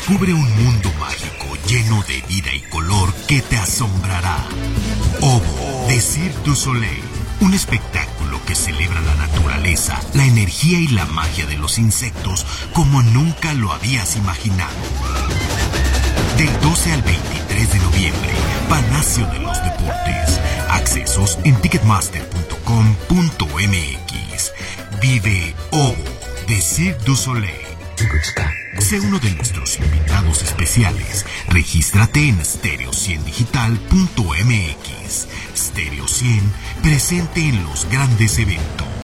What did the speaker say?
Descubre un mundo mágico lleno de vida y color que te asombrará. Ovo de Cirque du Soleil. Un espectáculo que celebra la naturaleza, la energía y la magia de los insectos como nunca lo habías imaginado. Del 12 al 23 de noviembre, Palacio de los Deportes. Accesos en ticketmaster.com.mx. Vive Ovo de Cirque du Soleil. Sé uno de nuestros invitados especiales. Regístrate en stereo100digital.mx. Stereo 100, presente en los grandes eventos.